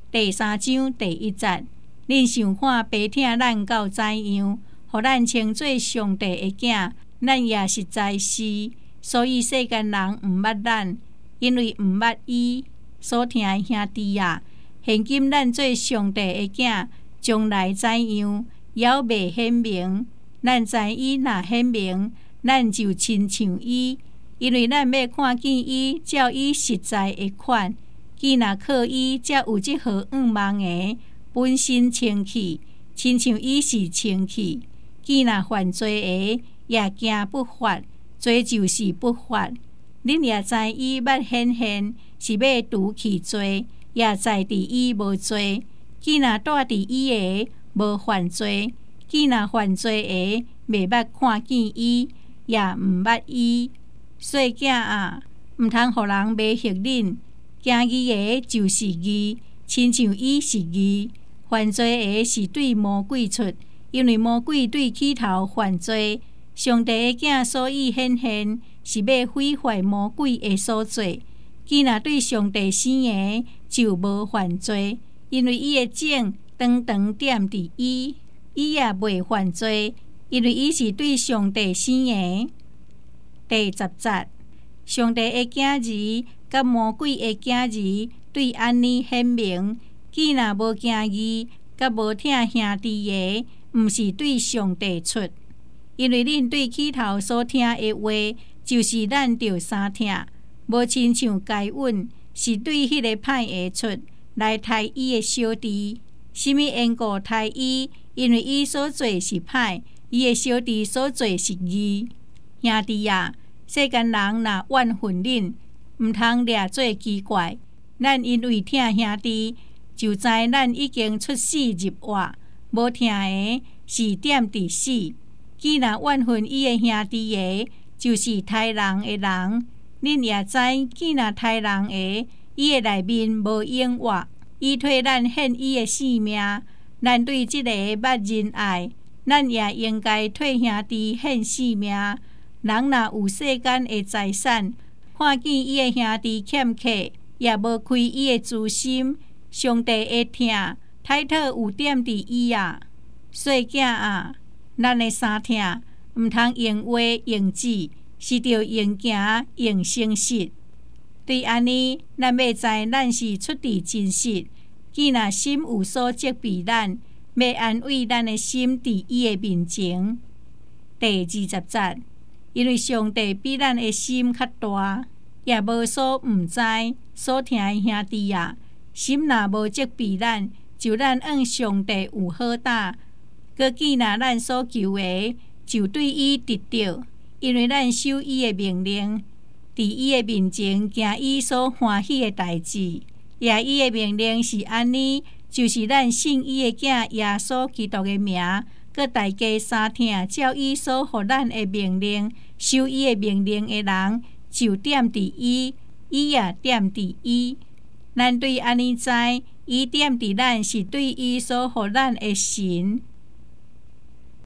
第3章第1节，恁想看白疼咱到怎样，互咱称做上帝的囝，咱也实在是。所以世间人毋捌咱，因为毋捌伊所疼的兄弟啊。现今咱做上帝的囝，将来怎样，还未显明。咱知伊若显明，咱就亲像伊，因为咱要看见伊，照伊实在的款。既若靠伊，才有即号仰望的本身清气，亲像伊是清气。既若犯罪的，也惊不法，罪就是不法。恁也知伊捌显现，是要除去罪，也在伫伊无罪。既若住伫伊的，无犯罪；既若犯罪的，未捌看见伊，也毋捌伊。细囝啊，毋通互人迷惑恁。行义的就是义，亲像伊是义；犯罪的是对魔鬼出，因为魔鬼对起头犯罪。上帝的囝所以显现，是要毁坏魔鬼的所做。既若对上帝生的，就无犯罪，因为伊的种长长点伫伊，伊也袂犯罪，因为伊是对上帝生的。第10节，上帝的囝儿甲魔鬼的囝儿对安尼显明，既若无行义，甲无疼兄弟的，毋是对上帝出。因为恁对起头所听的话，就是咱着相听，无亲像该隐，是对迄个歹的出来杀伊的小弟。什么缘故杀伊？因为伊所做是歹，伊的小弟所做是义。兄弟啊，世间人若怨恨恁，毋通掠做奇怪。咱因为疼兄弟，就知咱已经出死入活，无疼的是点伫死。既若怨恨伊的兄弟的，就是杀人的人。恁也知，既若杀人的，伊的内面无永活。伊替咱献伊的性命，咱对即个捌仁爱，咱也应该替兄弟献性命。人若有世间的财产，看见伊的兄弟欠客，也无开伊的自心，上帝会疼，歹讨有点伫伊啊。细囝啊，咱的相疼，毋通用话用字，是着用行用诚实。对安尼，咱要知咱是出自真实。既若心有所责备咱，要安慰咱的心伫伊的面前。第20节，因为上帝比咱的心较大，也无所毋知，所疼的兄弟啊，心若无责备咱，就咱按上帝有好打。搁既若咱所求的，就对伊得着，因为咱守伊的命令，伫伊的面前行伊所欢喜的代志。也伊的命令是安尼，就是咱信伊的囝耶稣基督的名，搁大家相听，照伊所予咱的命令，守伊的命令的人，就点伫伊，伊也点伫伊。咱对安尼知，伊点伫咱是对伊所予咱的神。